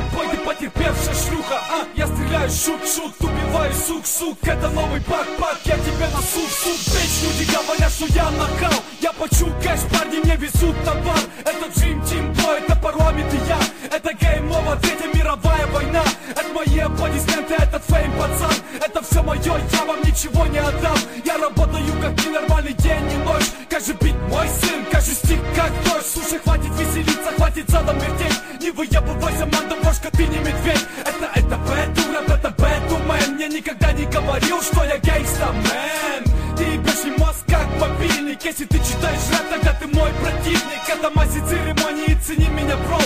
бой, ты потерпевшая шлюха. Я стреляю, шут, убиваю, сук, это новый пак, я тебе носу в суд. Бич, люди говорят, что я нахал. Я почу кэш, парни мне везут товар. Это Dream Team Boy, это парламент и я. Это Game Over, Третья мировая война. Это мои аплодисменты, этот фейм, пацан. Это все мое, я вам ничего не отдам. Я работаю как ненормальный день и ночь. Каждый бит мой сын, каждый стих как дождь. Слушай, хватит веселиться, хватит задом вертеть. Не выебывайся, мандавошка, ты не медведь. Это бэду рэп, это бэду мэн. Я никогда не говорил, что я гейста, мэн. Ты ебешь мне мозг как мобильник. Если ты читаешь рэп, тогда ты мой противник. Это массе церемонии, цени меня, бро.